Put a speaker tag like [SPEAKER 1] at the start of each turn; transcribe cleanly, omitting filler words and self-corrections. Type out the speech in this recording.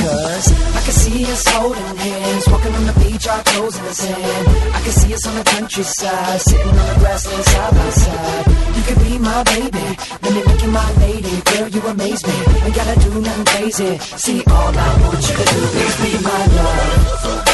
[SPEAKER 1] 'Cause I can see us holding hands, walking on the beach, our toes in the sand. I can see us on the countryside, sitting on the grassland side by side. You could be my baby, let me make you my lady. Girl, you amaze me, ain't gotta do nothing crazy. See, all I want you to do is be my love.